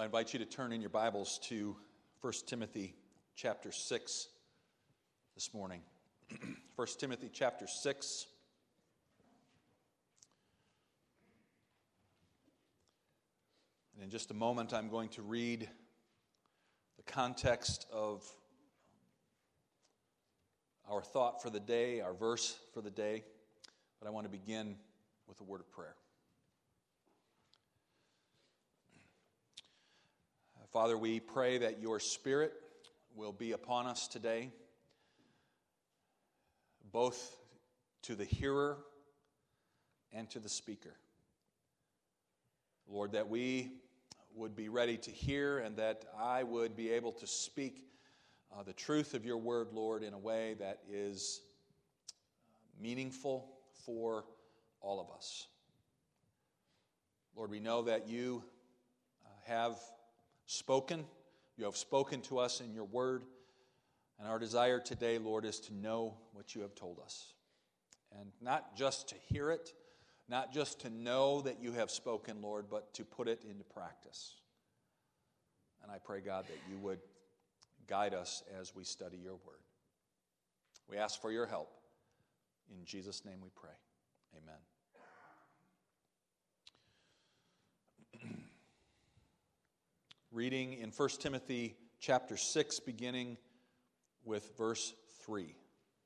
I invite you to turn in your Bibles to 1 Timothy chapter 6 this morning. 1 Timothy chapter 6. And in just a moment, I'm going to read the context of our thought for the day, our verse for the day. But I want to begin with a word of prayer. Father, we pray that your Spirit will be upon us today, both to the hearer and to the speaker. Lord, that we would be ready to hear and that I would be able to speak the truth of your word, Lord, in a way that is meaningful for all of us. Lord, we know that you have spoken. You have spoken to us in your word. And our desire today, Lord, is to know what you have told us. And not just to hear it, not just to know that you have spoken, Lord, but to put it into practice. And I pray, God, that you would guide us as we study your word. We ask for your help. In Jesus' name we pray. Amen. Reading in 1 Timothy chapter 6, beginning with verse 3.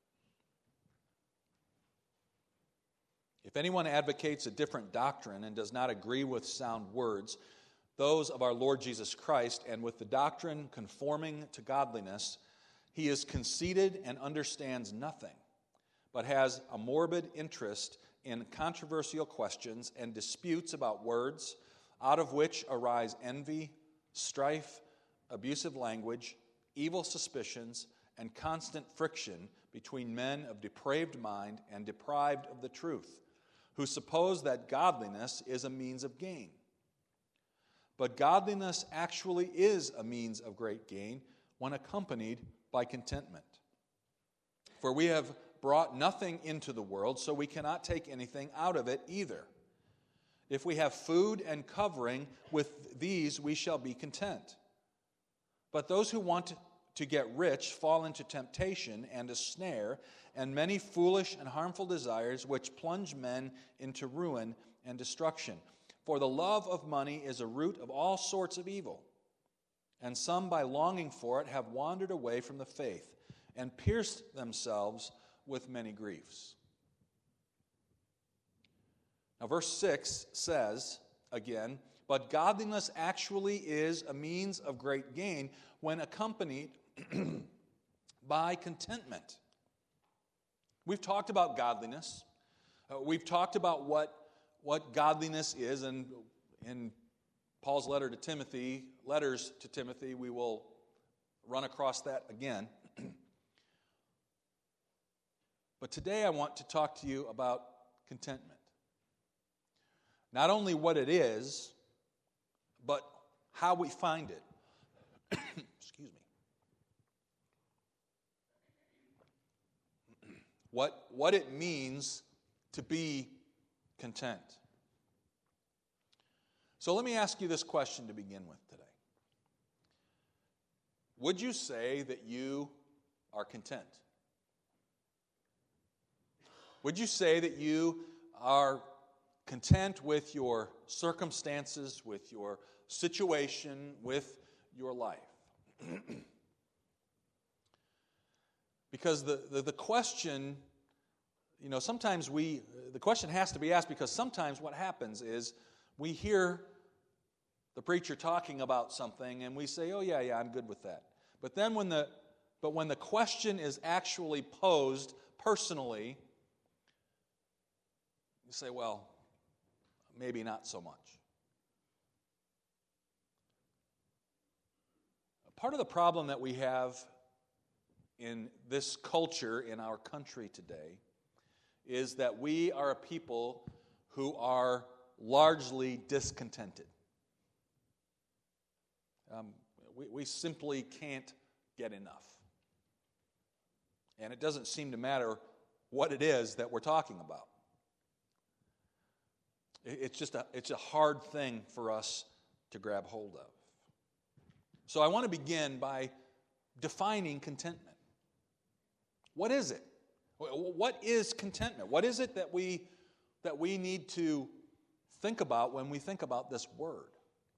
If anyone advocates a different doctrine and does not agree with sound words, those of our Lord Jesus Christ, and with the doctrine conforming to godliness, he is conceited and understands nothing, but has a morbid interest in controversial questions and disputes about words, out of which arise envy, strife, abusive language, evil suspicions, and constant friction between men of depraved mind and deprived of the truth, who suppose that godliness is a means of gain. But godliness actually is a means of great gain when accompanied by contentment. For we have brought nothing into the world, so we cannot take anything out of it either. If we have food and covering, with these we shall be content. But those who want to get rich fall into temptation and a snare, and many foolish and harmful desires which plunge men into ruin and destruction. For the love of money is a root of all sorts of evil. And some, by longing for it, have wandered away from the faith and pierced themselves with many griefs. Now, verse 6 says, again, but godliness actually is a means of great gain when accompanied by contentment. We've talked about godliness. We've talked about what godliness is, and in Paul's letters to Timothy, we will run across that again. But today I want to talk to you about contentment. Not only what it is, but how we find it. Excuse me. What it means to be content. So let me ask you this question to begin with today. Would you say that you are content? Would you say that you are content with your circumstances, with your situation, with your life? Because the question, sometimes the question has to be asked, because sometimes what happens is we hear the preacher talking about something and we say, oh yeah, I'm good with that. But then when the question is actually posed personally, you say, well, maybe not so much. Part of the problem that we have in this culture, in our country today, is that we are a people who are largely discontented. We simply can't get enough. And it doesn't seem to matter what it is that we're talking about. It's a hard thing for us to grab hold of. So I want to begin by defining contentment. What is it? What is contentment? What is it that we need to think about when we think about this word?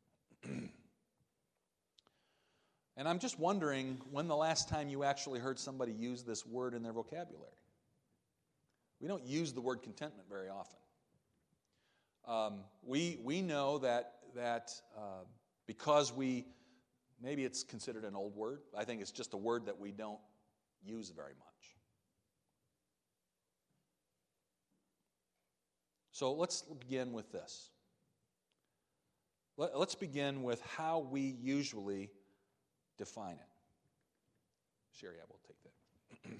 And I'm just wondering when the last time you actually heard somebody use this word in their vocabulary. We don't use the word contentment very often. We know that because maybe it's considered an old word. I think it's just a word that we don't use very much. So let's begin with this. Let's begin with how we usually define it. Sherry, I will take that.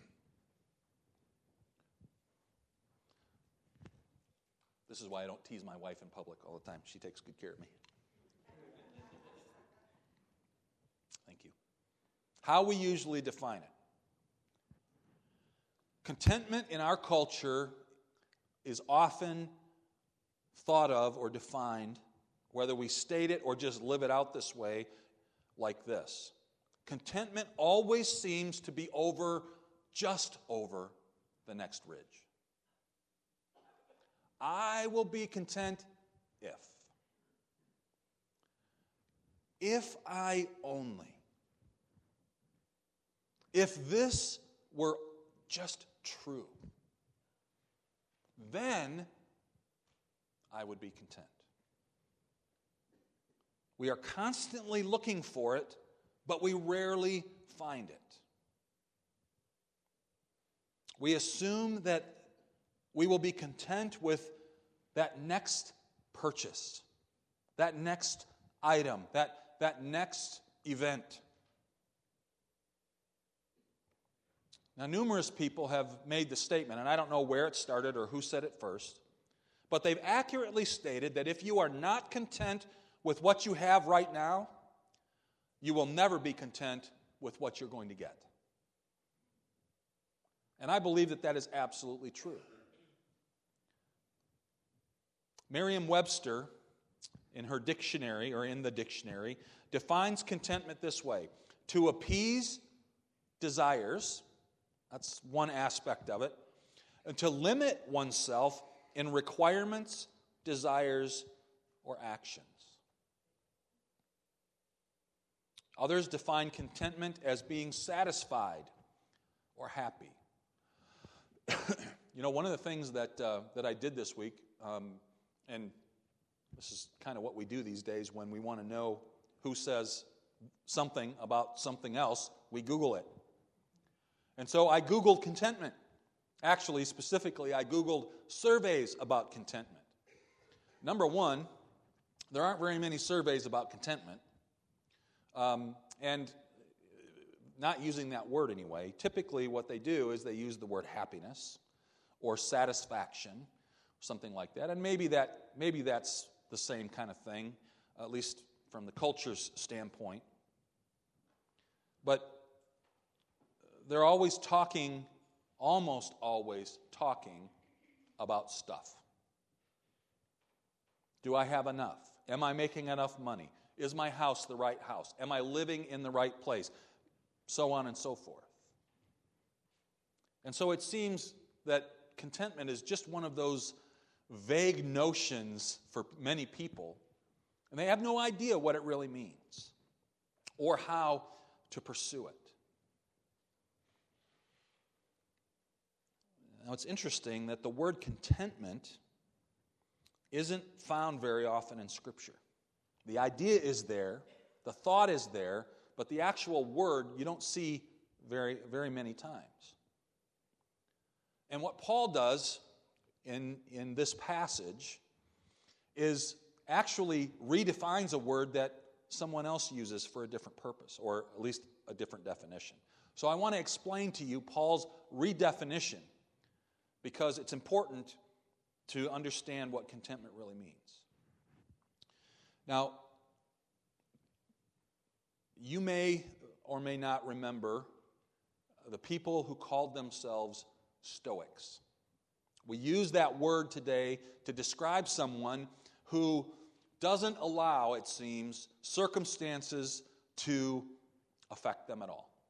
This is why I don't tease my wife in public all the time. She takes good care of me. Thank you. How we usually define it. Contentment in our culture is often thought of or defined, whether we state it or just live it out this way, like this. Contentment always seems to be just over the next ridge. I will be content if I only. If this were just true, then I would be content. We are constantly looking for it, but we rarely find it. We assume that we will be content with that next purchase, that next item, that next event. Now, numerous people have made the statement, and I don't know where it started or who said it first, but they've accurately stated that if you are not content with what you have right now, you will never be content with what you're going to get. And I believe that is absolutely true. Merriam-Webster, in her dictionary, or in the dictionary, defines contentment this way: to appease desires, that's one aspect of it, and to limit oneself in requirements, desires, or actions. Others define contentment as being satisfied or happy. You know, one of the things that I did this week, and this is kind of what we do these days when we want to know who says something about something else, we Google it. And so I Googled contentment. Actually, specifically, I Googled surveys about contentment. Number one, there aren't very many surveys about contentment. And not using that word anyway, typically what they do is they use the word happiness or satisfaction, something like that. And maybe that's the same kind of thing, at least from the culture's standpoint. But they're almost always talking about stuff. Do I have enough? Am I making enough money? Is my house the right house? Am I living in the right place? So on and so forth. And so it seems that contentment is just one of those vague notions for many people, and they have no idea what it really means or how to pursue it. Now, it's interesting that the word contentment isn't found very often in Scripture. The idea is there, the thought is there, but the actual word you don't see very, very many times. And what Paul does in this passage is actually redefines a word that someone else uses for a different purpose, or at least a different definition. So I want to explain to you Paul's redefinition, because it's important to understand what contentment really means. Now, you may or may not remember the people who called themselves Stoics. We use that word today to describe someone who doesn't allow, it seems, circumstances to affect them at all.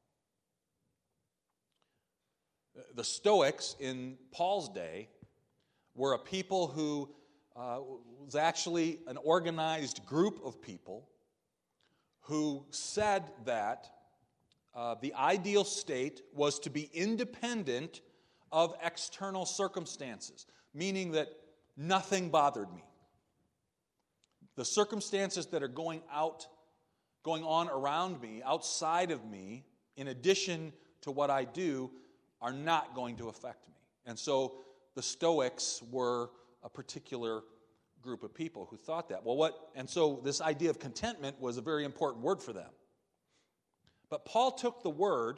The Stoics in Paul's day were a people who was actually an organized group of people who said that the ideal state was to be independent of external circumstances, meaning that nothing bothered me. The circumstances that are going on around me, outside of me, in addition to what I do, are not going to affect me. And so the Stoics were a particular group of people who thought that. And so this idea of contentment was a very important word for them. But Paul took the word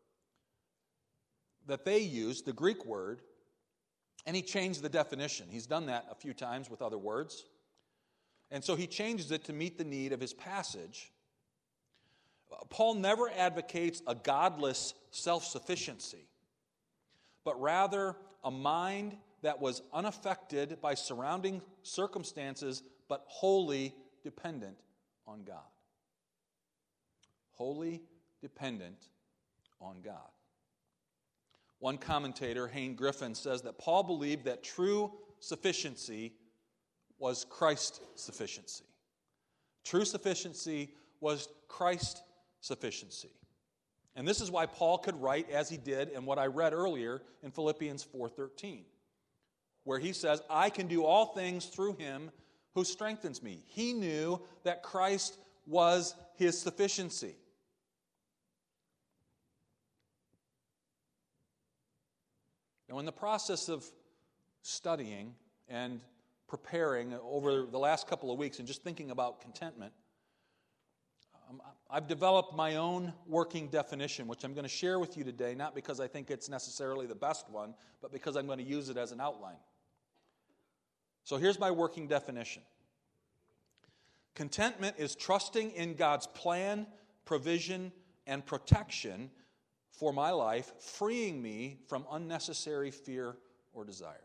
that they used, the Greek word, and he changed the definition. He's done that a few times with other words. And so he changes it to meet the need of his passage. Paul never advocates a godless self-sufficiency, but rather a mind that was unaffected by surrounding circumstances, but wholly dependent on God. Wholly dependent on God. One commentator, Hayne Griffin, says that Paul believed that true sufficiency was Christ's sufficiency. True sufficiency was Christ's sufficiency. And this is why Paul could write as he did in what I read earlier in Philippians 4:13, where he says, I can do all things through him who strengthens me. He knew that Christ was his sufficiency. Now, in the process of studying and preparing over the last couple of weeks and just thinking about contentment, I've developed my own working definition, which I'm going to share with you today, not because I think it's necessarily the best one, but because I'm going to use it as an outline. So here's my working definition. Contentment is trusting in God's plan, provision, and protection for my life, freeing me from unnecessary fear or desire.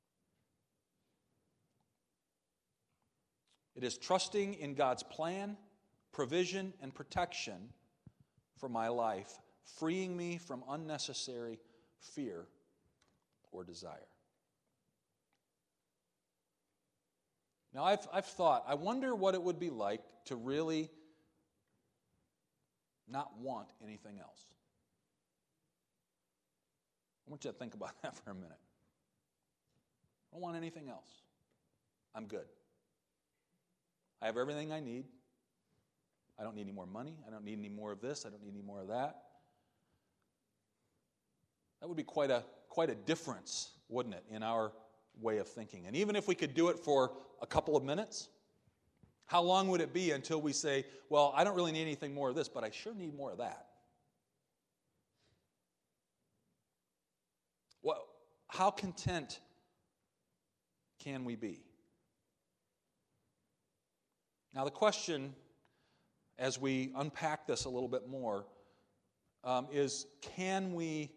It is trusting in God's plan, provision, and protection for my life, freeing me from unnecessary fear or desire. Now, I've thought, I wonder what it would be like to really not want anything else. I want you to think about that for a minute. I don't want anything else. I'm good. I have everything I need. I don't need any more money. I don't need any more of this. I don't need any more of that. That would be quite a difference, wouldn't it, in our way of thinking? And even if we could do it for a couple of minutes, how long would it be until we say, well, I don't really need anything more of this, but I sure need more of that? Well, how content can we be? Now, the question, as we unpack this a little bit more, is can we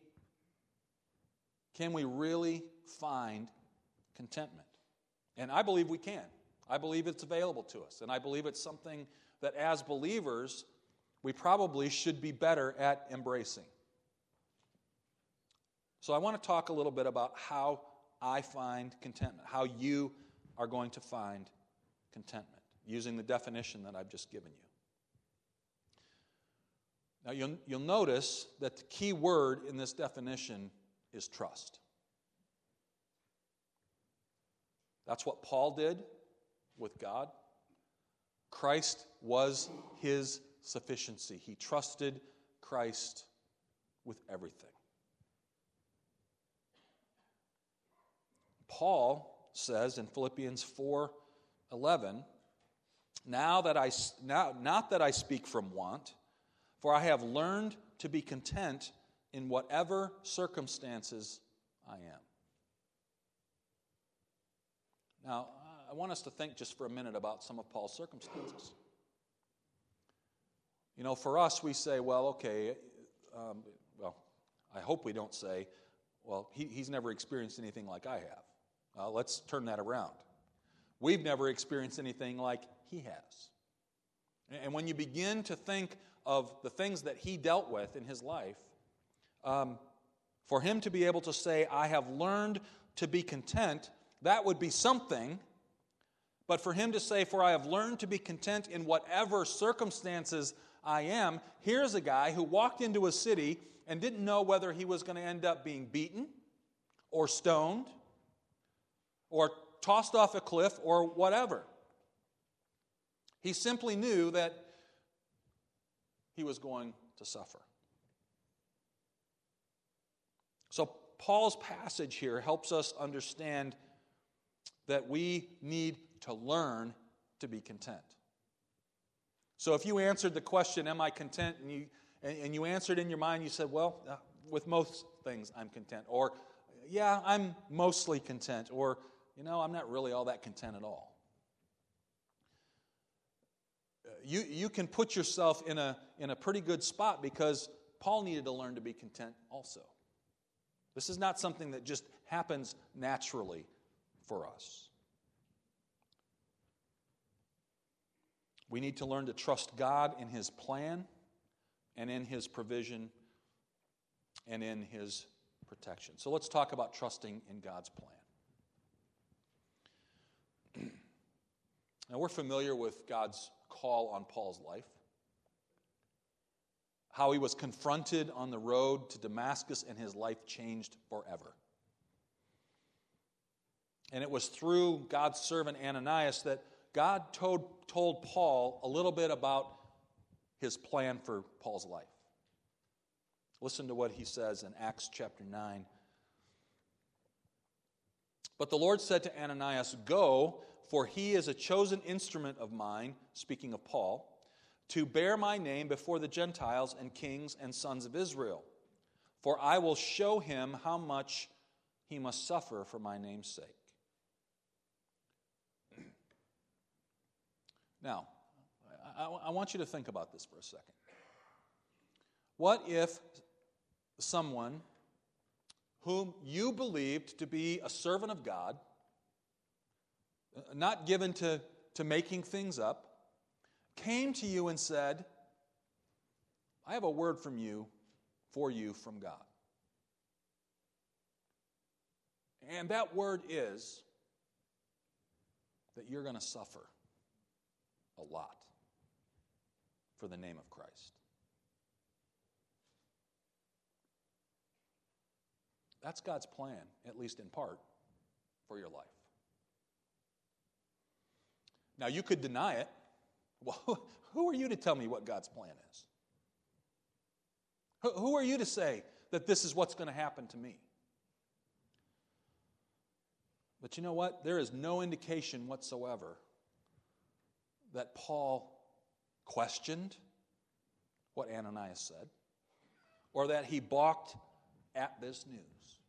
really find contentment? And I believe we can. I believe it's available to us. And I believe it's something that as believers, we probably should be better at embracing. So I want to talk a little bit about how I find contentment, how you are going to find contentment, using the definition that I've just given you. Now, you'll notice that the key word in this definition is trust. That's what Paul did with God. Christ was his sufficiency. He trusted Christ with everything. Paul says in Philippians 4:11, not that I speak from want, for I have learned to be content in whatever circumstances I am. Now, I want us to think just for a minute about some of Paul's circumstances. You know, for us, we say, well, okay, I hope we don't say, well, he's never experienced anything like I have. Let's turn that around. We've never experienced anything like he has. And when you begin to think of the things that he dealt with in his life, for him to be able to say, I have learned to be content, that would be something. But for him to say, for I have learned to be content in whatever circumstances I am, here's a guy who walked into a city and didn't know whether he was going to end up being beaten or stoned or tossed off a cliff or whatever. He simply knew that he was going to suffer. So Paul's passage here helps us understand that we need to learn to be content. So if you answered the question, am I content, and you answered in your mind, you said, well, with most things I'm content. Or, yeah, I'm mostly content. Or, I'm not really all that content at all. You can put yourself in a pretty good spot because Paul needed to learn to be content also. This is not something that just happens naturally for us. We need to learn to trust God in His plan and in His provision and in His protection. So let's talk about trusting in God's plan. Now, we're familiar with God's call on Paul's life, how he was confronted on the road to Damascus and his life changed forever. And it was through God's servant Ananias that God told Paul a little bit about his plan for Paul's life. Listen to what he says in Acts chapter 9. But the Lord said to Ananias, "Go, for he is a chosen instrument of mine," speaking of Paul, "to bear my name before the Gentiles and kings and sons of Israel. For I will show him how much he must suffer for my name's sake." Now, I want you to think about this for a second. What if someone whom you believed to be a servant of God, not given to making things up, came to you and said, "I have a word for you from God. And that word is that you're going to suffer a lot for the name of Christ." That's God's plan, at least in part, for your life. Now, you could deny it. Well, who are you to tell me what God's plan is? Who are you to say that this is what's going to happen to me? But you know what? There is no indication whatsoever that Paul questioned what Ananias said or that he balked at this news.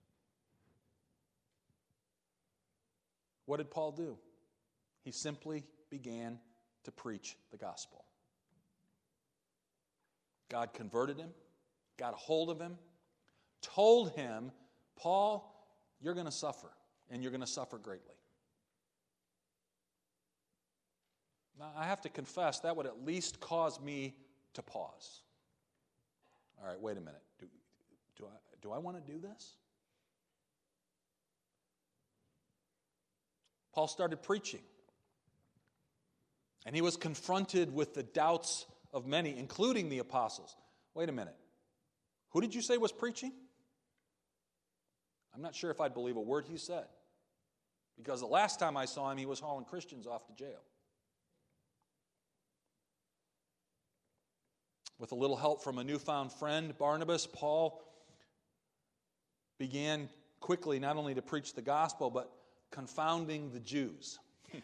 What did Paul do? He simply began to preach the gospel. God converted him, got a hold of him, told him, "Paul, you're going to suffer, and you're going to suffer greatly." Now, I have to confess, that would at least cause me to pause. All right, wait a minute. Do I want to do this? Paul started preaching. And he was confronted with the doubts of many, including the apostles. Wait a minute. Who did you say was preaching? I'm not sure if I'd believe a word he said. Because the last time I saw him, he was hauling Christians off to jail. With a little help from a newfound friend, Barnabas, Paul began quickly not only to preach the gospel, but confounding the Jews.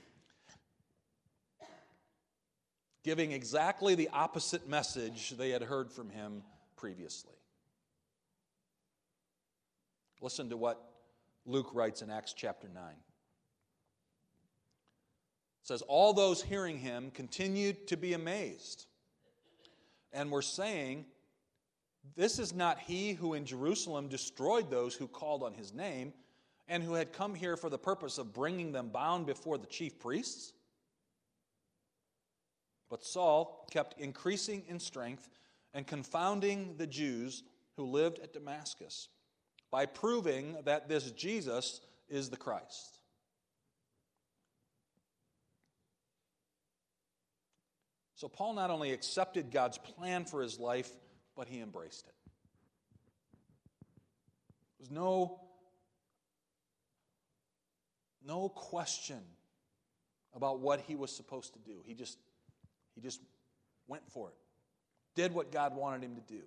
Giving exactly the opposite message they had heard from him previously. Listen to what Luke writes in Acts chapter 9. It says, "All those hearing him continued to be amazed, and were saying, 'This is not he who in Jerusalem destroyed those who called on his name, and who had come here for the purpose of bringing them bound before the chief priests?' But Saul kept increasing in strength and confounding the Jews who lived at Damascus by proving that this Jesus is the Christ. So Paul not only accepted God's plan for his life, but he embraced it. There was no question about what he was supposed to do. He just went for it. Did what God wanted him to do.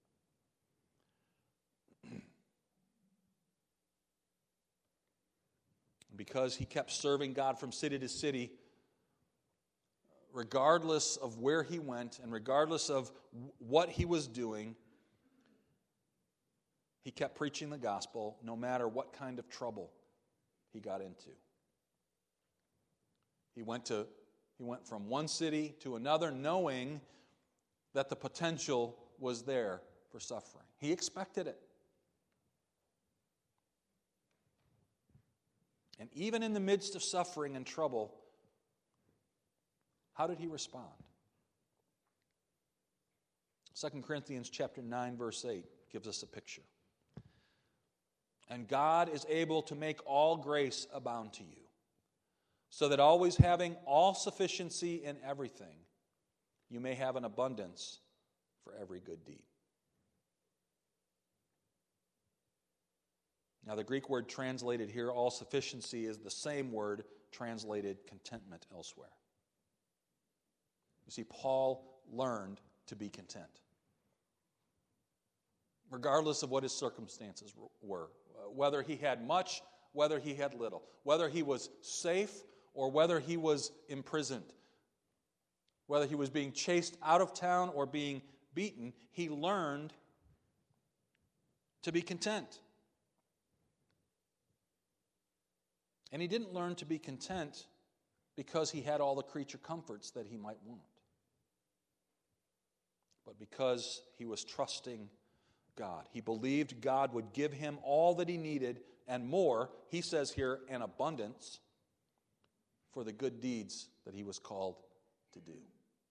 Because he kept serving God from city to city, regardless of where he went and regardless of what he was doing, he kept preaching the gospel no matter what kind of trouble he got into. He went from one city to another knowing that the potential was there for suffering. He expected it. And even in the midst of suffering and trouble, how did he respond? 2 Corinthians chapter 9, verse 8 gives us a picture. And God is able to make all grace abound to you, so that always having all sufficiency in everything, you may have an abundance for every good deed. Now, the Greek word translated here, all sufficiency, is the same word translated contentment elsewhere. You see, Paul learned to be content, regardless of what his circumstances were, whether he had much, whether he had little, whether he was safe or whether he was imprisoned, whether he was being chased out of town or being beaten, he learned to be content. And he didn't learn to be content because he had all the creature comforts that he might want, but because he was trusting God. He believed God would give him all that he needed and more, he says here, an abundance for the good deeds that he was called to do.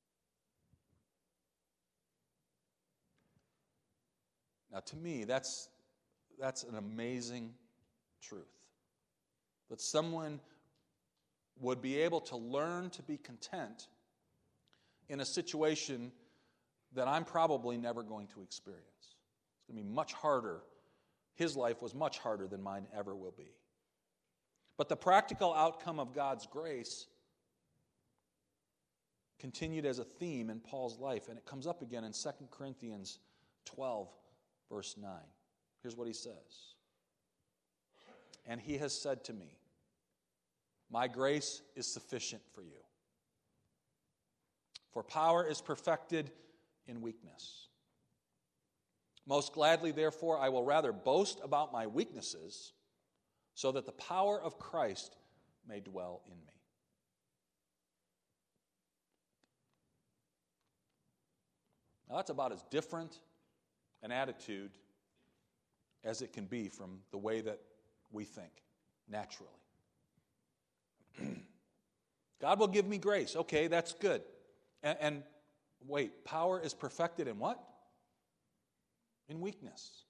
Now, to me, that's an amazing truth. That someone would be able to learn to be content in a situation that I'm probably never going to experience. It's going to be much harder. His life was much harder than mine ever will be. But the practical outcome of God's grace continued as a theme in Paul's life, and it comes up again in 2 Corinthians 12, verse 9. Here's what he says. And he has said to me, my grace is sufficient for you. For power is perfected in weakness. Most gladly, therefore, I will rather boast about my weaknesses, so that the power of Christ may dwell in me. Now, that's about as different an attitude as it can be from the way that we think naturally. God will give me grace. Okay, that's good. And wait, power is perfected in what? In weakness.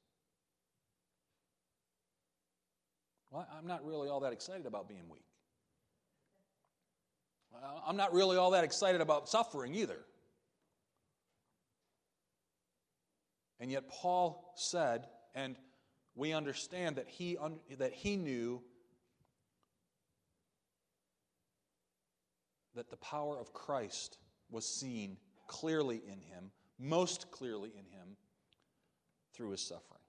Well, I'm not really all that excited about being weak. I'm not really all that excited about suffering either. And yet Paul said, and we understand that he knew that the power of Christ was seen clearly in him, most clearly in him, through his suffering.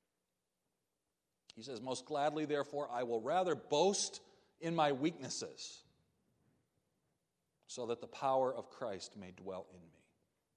He says, most gladly, therefore, I will rather boast in my weaknesses, so that the power of Christ may dwell in me.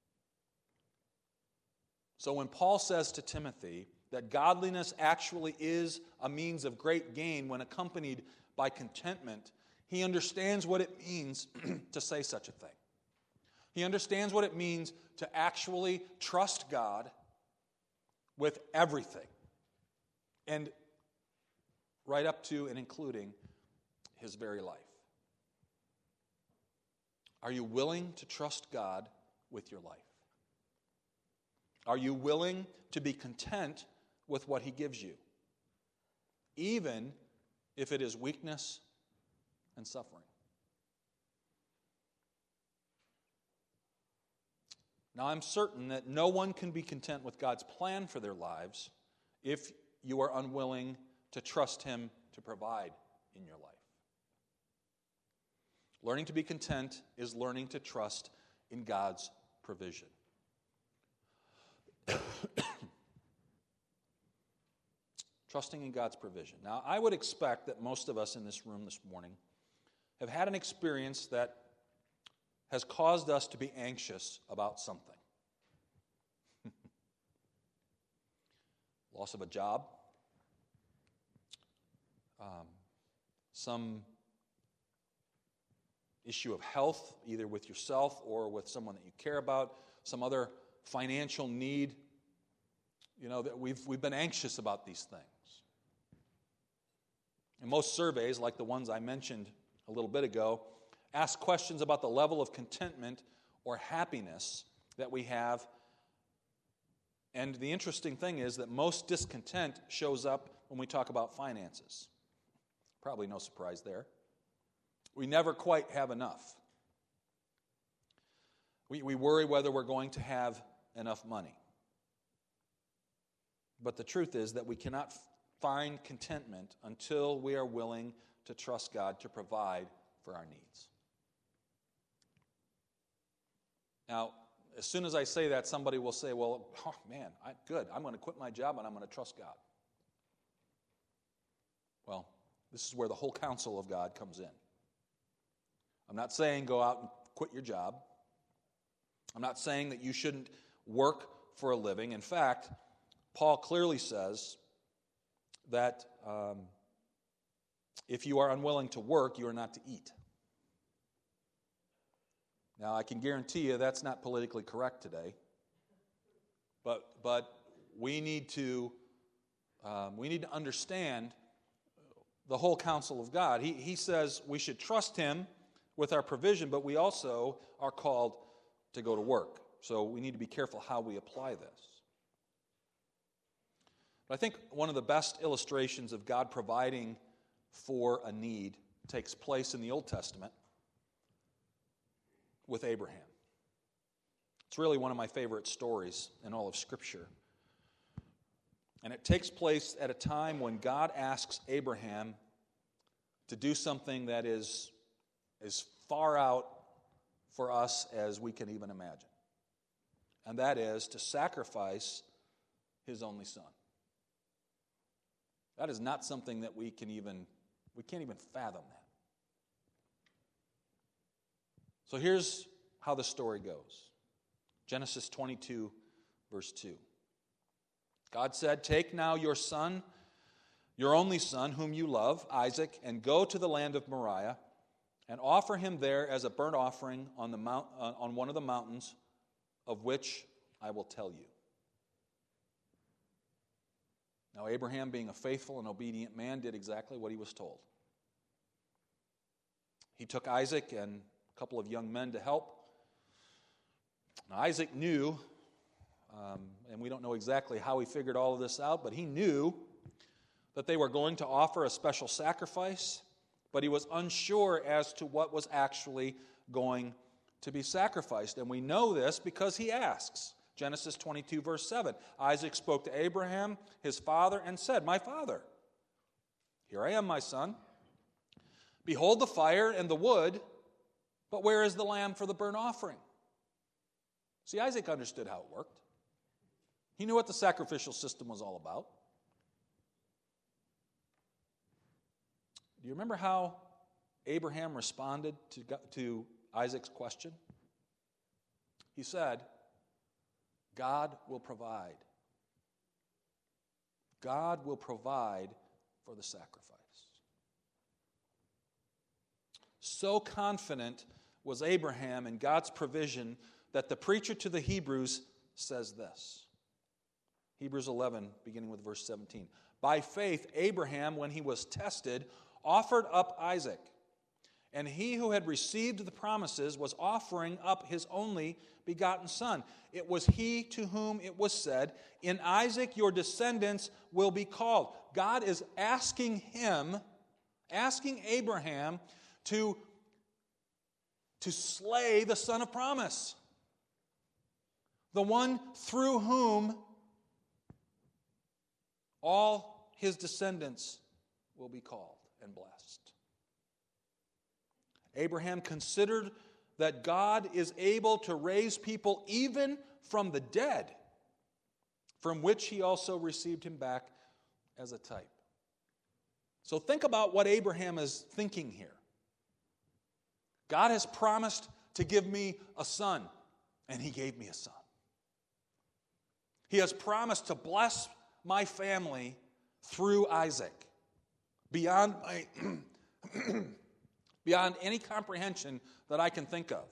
So when Paul says to Timothy that godliness actually is a means of great gain when accompanied by contentment, he understands what it means to say such a thing. He understands what it means to actually trust God with everything, and right up to and including his very life. Are you willing to trust God with your life? Are you willing to be content with what He gives you, even if it is weakness and suffering? Now, I'm certain that no one can be content with God's plan for their lives if you are unwilling to trust Him to provide in your life. Learning to be content is learning to trust in God's provision. Trusting in God's provision. Now, I would expect that most of us in this room this morning have had an experience that has caused us to be anxious about something. Loss of a job, some issue of health, either with yourself or with someone that you care about, some other financial need. You know, that we've been anxious about these things. And most surveys, like the ones I mentioned a little bit ago, ask questions about the level of contentment or happiness that we have. And the interesting thing is that most discontent shows up when we talk about finances. Probably no surprise there. We never quite have enough. We worry whether we're going to have enough money. But the truth is that we cannot find contentment until we are willing to trust God to provide for our needs. Now, as soon as I say that, somebody will say, well, oh, man, good. I'm going to quit my job and I'm going to trust God. Well, this is where the whole counsel of God comes in. I'm not saying go out and quit your job. I'm not saying that you shouldn't work for a living. In fact, Paul clearly says that if you are unwilling to work, you are not to eat. Now, I can guarantee you that's not politically correct today, but we need to understand the whole counsel of God. He says we should trust Him with our provision, but we also are called to go to work. So we need to be careful how we apply this. But I think one of the best illustrations of God providing for a need takes place in the Old Testament with Abraham. It's really one of my favorite stories in all of Scripture. And it takes place at a time when God asks Abraham to do something that is as far out for us as we can even imagine. And that is to sacrifice his only son. That is not something that we can't even fathom that. So here's how the story goes. Genesis 22, verse 2. God said, "Take now your son, your only son, whom you love, Isaac, and go to the land of Moriah, and offer him there as a burnt offering on one of the mountains of which I will tell you." Now, Abraham, being a faithful and obedient man, did exactly what he was told. He took Isaac and a couple of young men to help. Now, Isaac knew, and we don't know exactly how he figured all of this out, but he knew that they were going to offer a special sacrifice, but he was unsure as to what was actually going to be sacrificed. And we know this because he asks. Genesis 22, verse 7. Isaac spoke to Abraham, his father, and said, "My father." "Here I am, my son. Behold the fire and the wood, but where is the lamb for the burnt offering?" See, Isaac understood how it worked. He knew what the sacrificial system was all about. Do you remember how Abraham responded to Isaac's question? He said, "God will provide. God will provide for the sacrifice." So confident was Abraham in God's provision that the preacher to the Hebrews says this. Hebrews 11, beginning with verse 17. "By faith, Abraham, when he was tested, offered up Isaac. And he who had received the promises was offering up his only begotten son. It was he to whom it was said, "In Isaac your descendants will be called." God is asking Abraham to slay the son of promise, the one through whom all his descendants will be called and blessed. Abraham considered that God is able to raise people even from the dead, from which he also received him back as a type. So think about what Abraham is thinking here. God has promised to give me a son, and he gave me a son. He has promised to bless my family through Isaac beyond any comprehension that I can think of.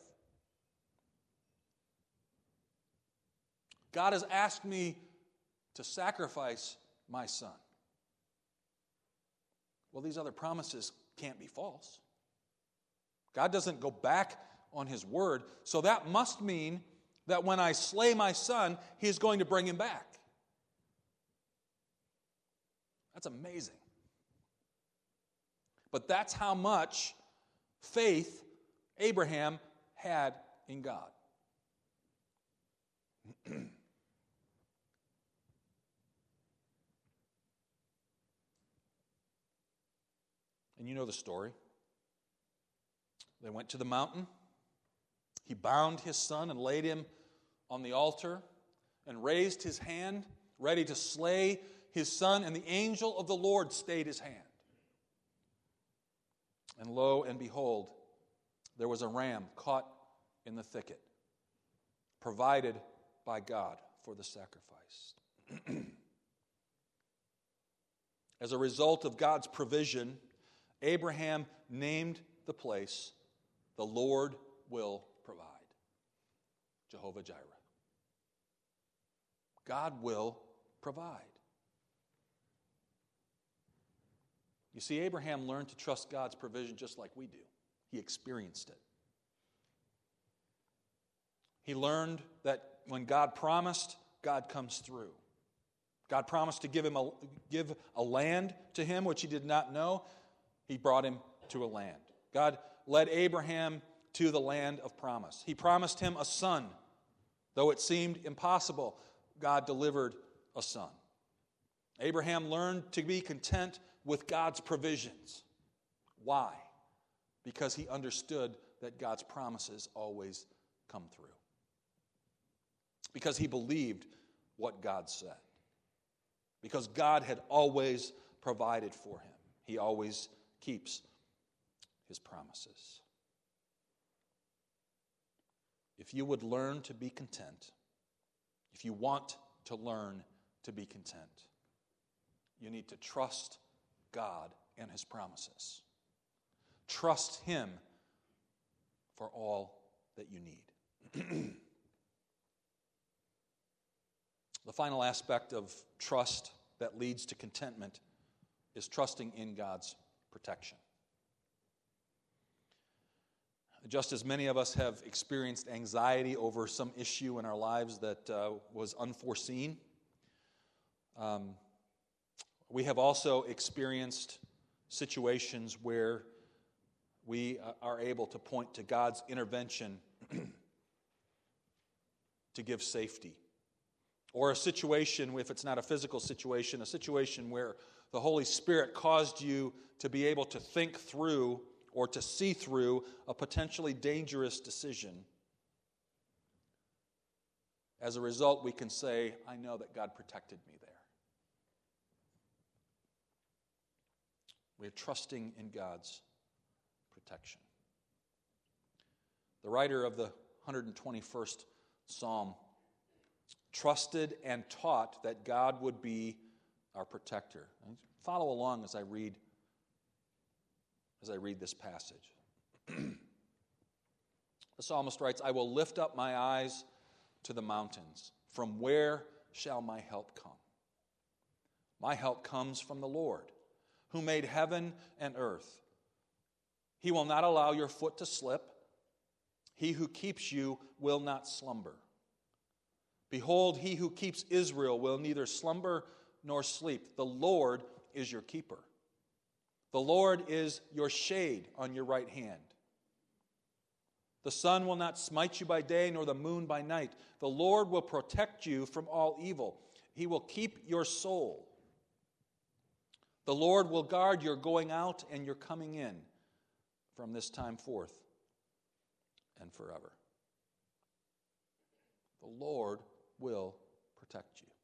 God has asked me to sacrifice my son. Well, these other promises can't be false. God doesn't go back on his word, so that must mean that when I slay my son, he's going to bring him back. That's amazing. But that's how much faith Abraham had in God. And you know the story. They went to the mountain. He bound his son and laid him on the altar and raised his hand, ready to slay his son, and the angel of the Lord stayed his hand. And lo and behold, there was a ram caught in the thicket, provided by God for the sacrifice. As a result of God's provision, Abraham named the place, "The Lord will provide." Jehovah Jireh. God will provide. You see, Abraham learned to trust God's provision just like we do. He experienced it. He learned that when God promised, God comes through. God promised to give a land to him which he did not know. He brought him to a land. God led Abraham to the land of promise. He promised him a son. Though it seemed impossible, God delivered a son. Abraham learned to be content with God's provisions. Why? Because he understood that God's promises always come through. Because he believed what God said. Because God had always provided for him. He always keeps his promises. If you would learn to be content, if you want to learn to be content, you need to trust God and his promises. Trust him for all that you need. The final aspect of trust that leads to contentment is trusting in God's protection. Just as many of us have experienced anxiety over some issue in our lives that was unforeseen, we have also experienced situations where we are able to point to God's intervention to give safety. Or a situation, if it's not a physical situation, a situation where the Holy Spirit caused you to be able to think through or to see through a potentially dangerous decision. As a result, we can say, I know that God protected me there. We're trusting in God's protection. The writer of the 121st Psalm trusted and taught that God would be our protector. Follow along as I read this passage. The psalmist writes, I will lift up my eyes to the mountains. From where shall my help come? My help comes from the Lord, who made heaven and earth. He will not allow your foot to slip. He who keeps you will not slumber. Behold, he who keeps Israel will neither slumber nor sleep. The Lord is your keeper. The Lord is your shade on your right hand. The sun will not smite you by day, nor the moon by night. The Lord will protect you from all evil. He will keep your soul. The Lord will guard your going out and your coming in from this time forth and forever. The Lord will protect you.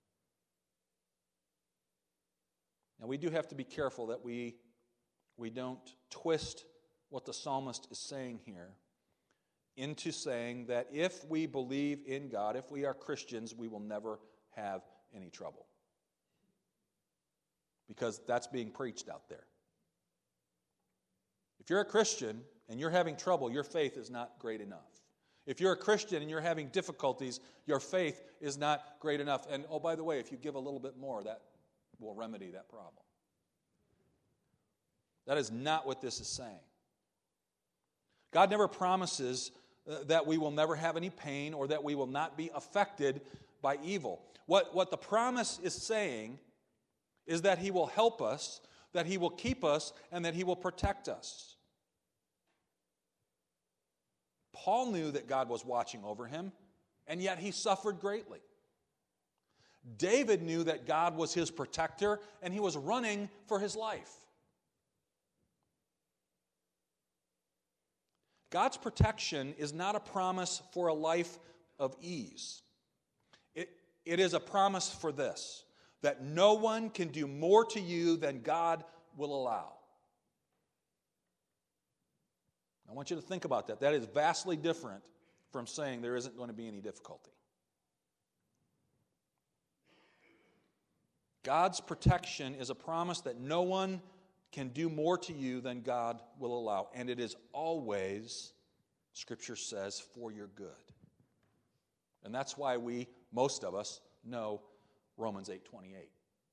Now, we do have to be careful that we don't twist what the psalmist is saying here into saying that if we believe in God, if we are Christians, we will never have any trouble. Because that's being preached out there. If you're a Christian and you're having trouble, your faith is not great enough. If you're a Christian and you're having difficulties, your faith is not great enough. And oh, by the way, if you give a little bit more, that will remedy that problem. That is not what this is saying. God never promises that we will never have any pain or that we will not be affected by evil. What the promise is saying is that He will help us, that He will keep us, and that He will protect us. Paul knew that God was watching over him, and yet he suffered greatly. David knew that God was his protector, and he was running for his life. God's protection is not a promise for a life of ease. It is a promise for this, that no one can do more to you than God will allow. I want you to think about that. That is vastly different from saying there isn't going to be any difficulty. God's protection is a promise that no one can do more to you than God will allow. And it is always, Scripture says, for your good. And that's why most of us, know Romans 8:28.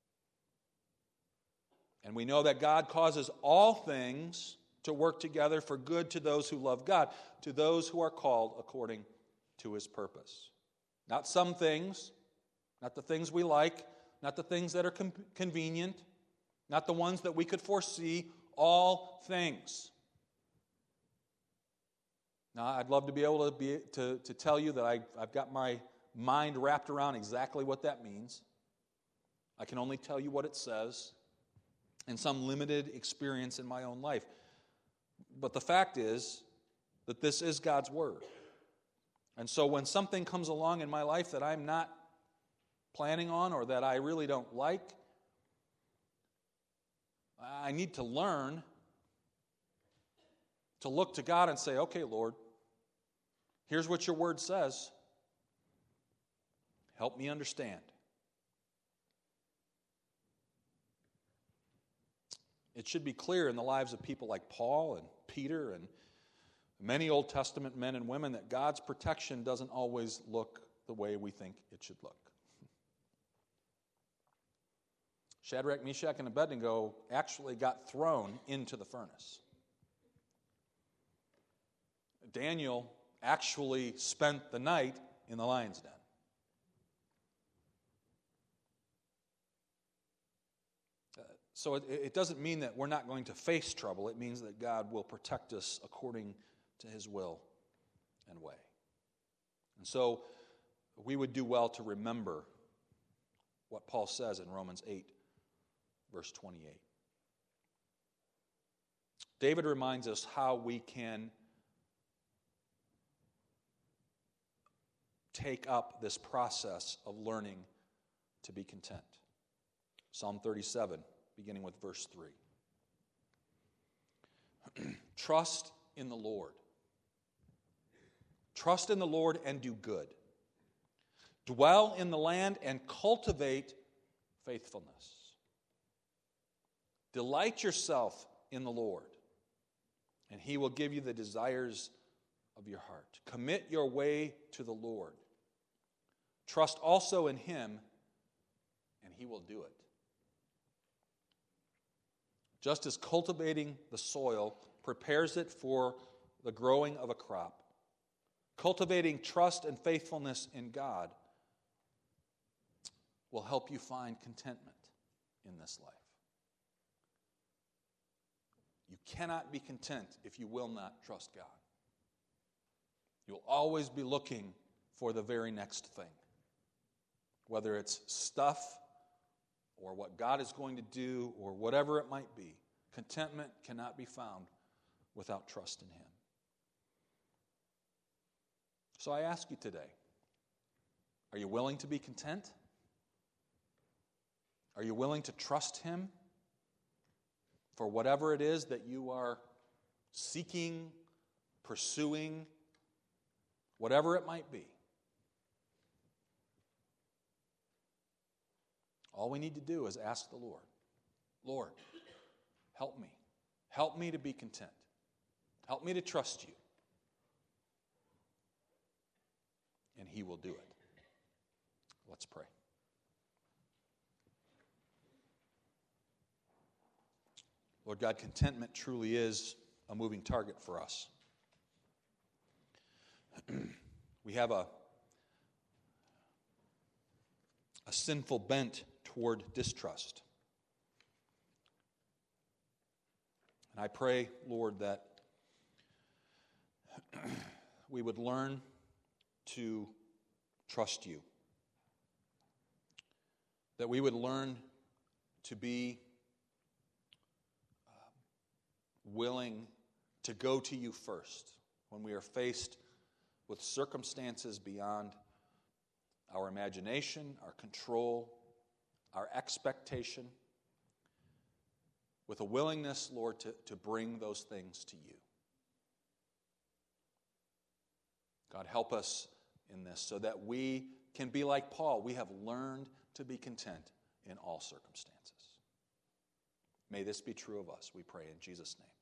And we know that God causes all things to work together for good to those who love God, to those who are called according to His purpose. Not some things, not the things we like, not the things that are convenient, not the ones that we could foresee, all things. Now, I'd love to be able to tell you that I've got my mind wrapped around exactly what that means. I can only tell you what it says in some limited experience in my own life. But the fact is that this is God's Word. And so when something comes along in my life that I'm not planning on or that I really don't like, I need to learn to look to God and say, okay, Lord, here's what your Word says. Help me understand. It should be clear in the lives of people like Paul and Peter and many Old Testament men and women that God's protection doesn't always look the way we think it should look. Shadrach, Meshach, and Abednego actually got thrown into the furnace. Daniel actually spent the night in the lion's den. So it doesn't mean that we're not going to face trouble. It means that God will protect us according to His will and way. And so we would do well to remember what Paul says in Romans 8, verse 28. David reminds us how we can take up this process of learning to be content. Psalm 37, beginning with verse 3. Trust in the Lord. Trust in the Lord and do good. Dwell in the land and cultivate faithfulness. Delight yourself in the Lord, and He will give you the desires of your heart. Commit your way to the Lord. Trust also in Him, and He will do it. Just as cultivating the soil prepares it for the growing of a crop. Cultivating trust and faithfulness in God will help you find contentment in this life. You cannot be content if you will not trust God. You'll always be looking for the very next thing. Whether it's stuff or what God is going to do or whatever it might be, contentment cannot be found without trust in Him. So I ask you today, are you willing to be content? Are you willing to trust Him for whatever it is that you are seeking, pursuing, whatever it might be? All we need to do is ask the Lord, Lord, help me. Help me to be content. Help me to trust you. And He will do it. Let's pray. Lord God, contentment truly is a moving target for us. We have a sinful bent toward distrust. And I pray, Lord, that we would learn to trust you. That we would learn to be willing to go to you first when we are faced with circumstances beyond our imagination, our control, our expectation, with a willingness, Lord, to bring those things to you. God, help us in this so that we can be like Paul. We have learned to be content in all circumstances. May this be true of us, we pray in Jesus' name.